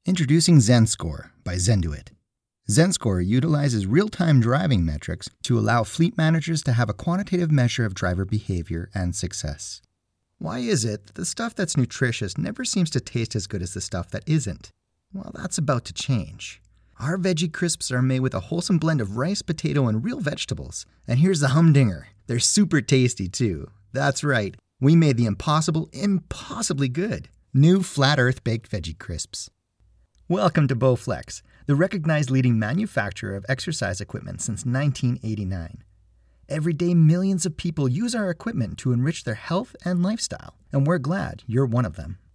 Introducing ZenScore by Zenduit. ZenScore utilizes real-time driving metrics to allow fleet managers to have a quantitative measure of driver behavior and success. Why is it that the stuff that's nutritious never seems to taste as good as the stuff that isn't? Well, that's about to change. Our Veggie Crisps are made with a wholesome blend of rice, potato, and real vegetables. And here's the humdinger. They're super tasty, too. That's right. We made the impossible impossibly good. New Flat Earth Baked Veggie Crisps. Welcome to Bowflex, the recognized leading manufacturer of exercise equipment since 1989. Every day, millions of people use our equipment to enrich their health and lifestyle, and we're glad you're one of them.